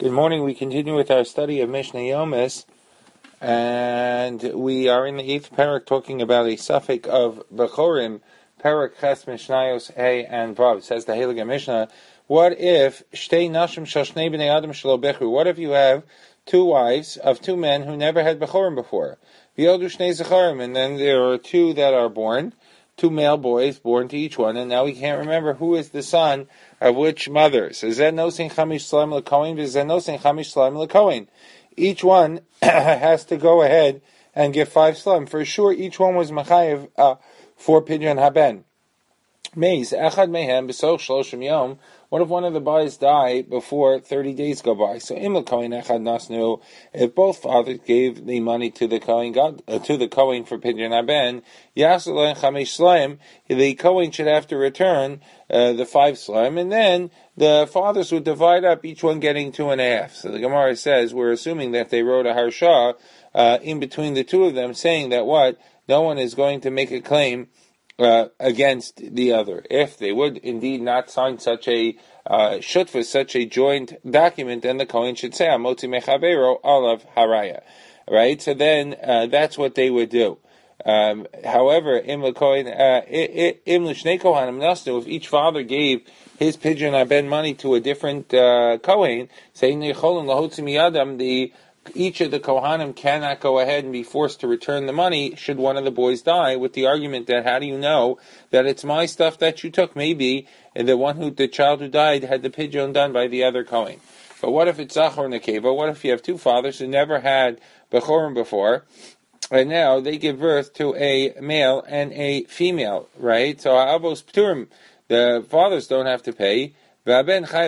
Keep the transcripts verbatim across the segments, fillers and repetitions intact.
Good morning. We continue with our study of Mishnah Yomis, and we are in the eighth parak talking about a suffix of Bechorim, parak Ches Mishnayos Hey and Vav. Says the Heilige Mishnah, what if Shtei Nashim Shel Shnei Bnei Adam Shelo Bechru? What if you have two wives of two men who never had Bechorim before? V'yodu Shnei Zecharim, and then there are two that are born, two male boys born to each one, and now we can't remember who is the son of which mother. So Zeh Nosin Chamish Shlaim L'Kohen, V'Zeh Nosin Chamish Shlaim L'Kohen. Each one has to go ahead and give five shlaim. For sure, each one was Machayev uh, for Pidyon Haben. Meis Echad Mehem B'Soch Shloshim Yom. What if one of the boys die before thirty days go by? So Im L'Kohen Echad Nasnu. If both fathers gave the money to the Kohen God, uh, to the Kohen for Pidyon Haben, Yasel Chamish Shlaim, the Kohen should have to return uh, the five shlaim, and then the fathers would divide up, each one getting two and a half. So the Gemara says we're assuming that they wrote a harsha uh, in between the two of them, saying that what no one is going to make a claim Uh, against the other. If they would indeed not sign such a uh, shutva, such a joint document, then the Kohen should say, Amoti mechavero alav haraya. Right? So then uh, that's what they would do. Um, however, im l'kohen, uh, im l'shnei kohanim nasnu, if each father gave his Pidyon Haben money to a different uh, Kohen, saying necholim lahotzi miyadam, the each of the Kohanim cannot go ahead and be forced to return the money should one of the boys die, with the argument that how do you know that it's my stuff that you took? Maybe the one who, the child who died had the Pidyon done by the other Kohen. But what if it's Zachor Nekeva? What if you have two fathers who never had Bechorim before, and now they give birth to a male and a female, right? So Avos Pturim, the fathers don't have to pay. When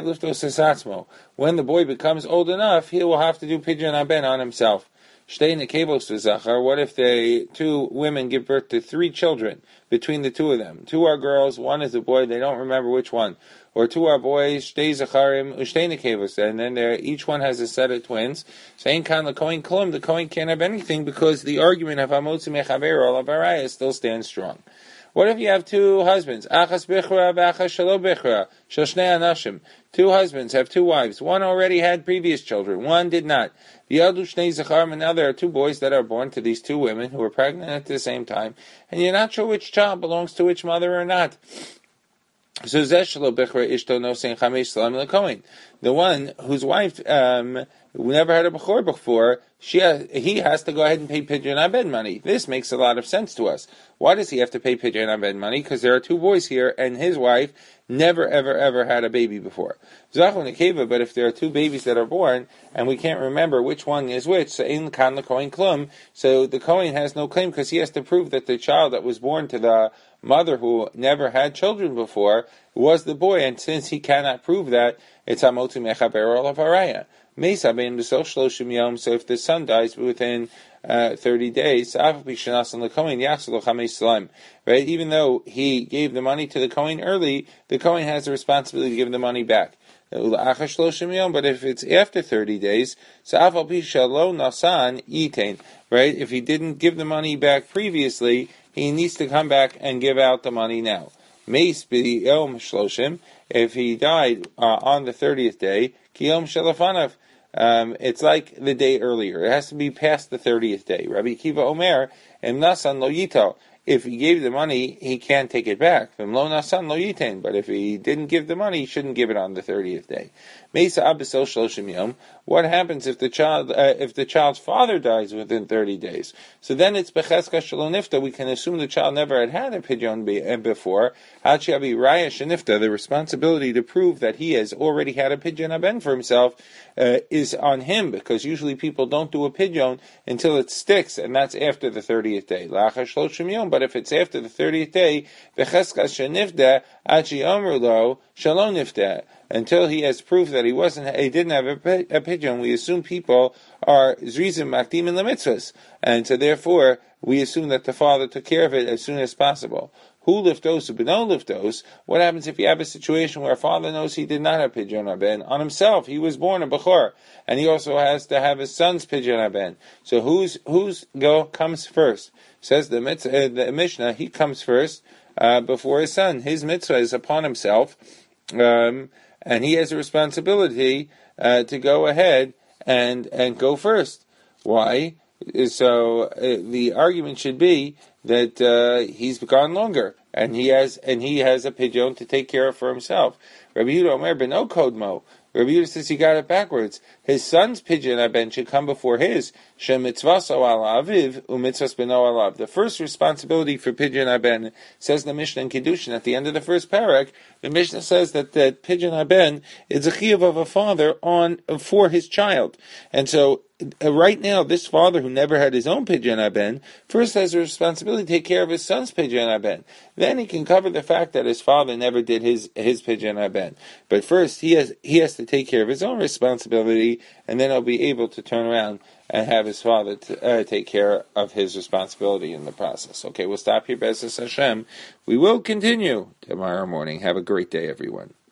the boy becomes old enough, he will have to do Pidyon Haben on himself. What if the two women give birth to three children between the two of them? Two are girls, one is a boy, they don't remember which one. Or two are boys, and then each one has a set of twins. The Kohen can't have anything because the argument of Amotzi Mechaber Olav Araya still stands strong. What if you have two husbands? Achas bichra v'achas shelo bichra. Shel shnei anashim. Two husbands have two wives. One already had previous children. One did not. V'yadu shnei zecharim. And now there are two boys that are born to these two women who were pregnant at the same time. And you're not sure which child belongs to which mother or not. So zeh shelo bichra ishto nosein chamesh shlaim l'kohen. The one whose wife um, never had a bechor before, she has, he has to go ahead and pay Pidyon Haben money. This makes a lot of sense to us. Why does he have to pay Pidyon Haben money? Because there are two boys here, and his wife never, ever, ever had a baby before. Zachon Nekeva, but if there are two babies that are born, and we can't remember which one is which, so in kan l'kohen klum, so the Kohen has no claim because he has to prove that the child that was born to the mother who never had children before was the boy, and since he cannot prove that, it's Amotzi Mechaber Olav Haraya. So if the son dies within uh, thirty days, right? Even though he gave the money to the Kohen early, the Kohen has the responsibility to give the money back. But if it's after thirty days, right? If he didn't give the money back previously, he needs to come back and give out the money now. If he died uh, on the thirtieth day, Um, it's like the day earlier. It has to be past the thirtieth day. Rabbi Akiva Omer, Em Nasan Lo Yito. If he gave the money, he can't take it back. Em Lo Nasan Lo Yitain. But if he didn't give the money, he shouldn't give it on the thirtieth day. Meisa Abisol Shloshim Yom. What happens if the child, uh, if the child's father dies within thirty days? So then it's Becheska Shalom Nifta. We can assume the child never had had a Pidyon before. Hachi Abi Raya Shenifta. The responsibility to prove that he has already had a Pidyon Haben for himself Uh, is on him, because usually people don't do a pidyon until it sticks, and that's after the thirtieth day. But if it's after the thirtieth day, until he has proof that he wasn't, he didn't have a, a pidyon, we assume people are zrizim makdim in the mitzvahs, and so therefore we assume that the father took care of it as soon as possible. Who liftos, but no liftos? What happens if you have a situation where a father knows he did not have Pidyon Haben on himself? He was born a Bechor, and he also has to have his son's Pidyon Haben. So who's who's go comes first? Says the mitzvah, uh, the Mishnah, he comes first uh, before his son. His mitzvah is upon himself, um, and he has a responsibility uh, to go ahead and and go first. Why? So uh, the argument should be that uh, he's gone longer, and he has and he has a pidyon to take care of for himself. Rabbi Yehuda Omer beno kodmo. Rabbi Yehuda says he got it backwards. His son's pidyon haben should come before his. Shem mitzvaso al aviv umitzvas beno alav. The first responsibility for pidyon haben, says the Mishnah in Kiddushin at the end of the first parak. The Mishnah says that that pidyon haben is a chiyuv of a father on for his child, and so. Uh, right now, this father who never had his own pidyon haben first has a responsibility to take care of his son's pidyon haben. Then he can cover the fact that his father never did his his pidyon haben. But first, he has he has to take care of his own responsibility, and then he'll be able to turn around and have his father to, uh, take care of his responsibility in the process. Okay, we'll stop here. B'ezras Hashem. We will continue tomorrow morning. Have a great day, everyone.